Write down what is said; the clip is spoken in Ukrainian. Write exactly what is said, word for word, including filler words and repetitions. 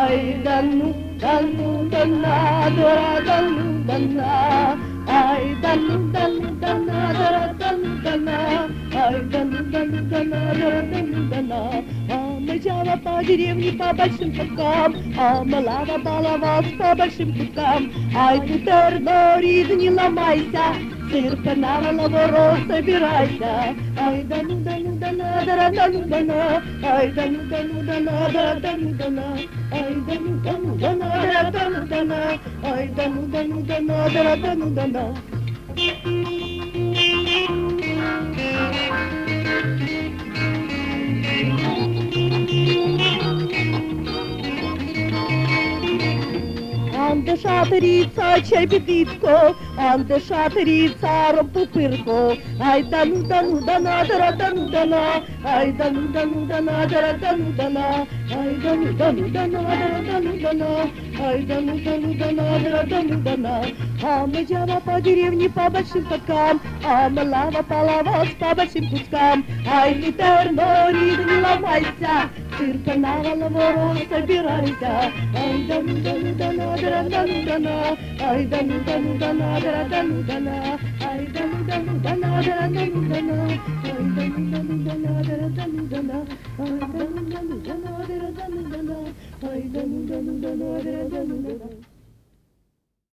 Ай да ну, да ну, да на, да да ну, да на. Ай да ну, да ну, да на, да да ну, да на. Ай да ну, да ну, да на, да да ну, да на. А мы жала по деревне по большим каткам, а мы лава баловалась по большим кускам. Ай ты тернорид, не ломайся, сыр понавалово рот собирайся. Ай да ну, да ну, да на, да да ну, да на. Ай да ну, да ну, да на, да да ну, да на. Ай да ну, да ну, да на, да да ну, да на. Ай да ну, да ну, да на, да да ну, да на. Анде шатеріца чебідитко, анде шатеріца ромпупирко. Ай да ну, да ну, да на, да да ну, да на. Ай да ну, да ну, да на, да да ну, да на. Ай да ну, да ну, да на, да да ну, да на. Ай да ну, да ну, да на, да да ну, да на. А мы жала по деревне по большим каткам, а мы лава половалась по большим кускам. Ай ты тернорид, не ломайся, сыр понавалово рот собирайся. Ай да ну, да ну, да на, да да ну, да на. Ай да ну, да ну, да на, да да ну, да на. Ай да ну, да ну, да на, да да ну, да на. Ай да ну, да ну, да на, да да ну, да на. Ай да ну, да ну, да на, да да ну, да на. Ай да ну, да ну, да на, да да ну, да на.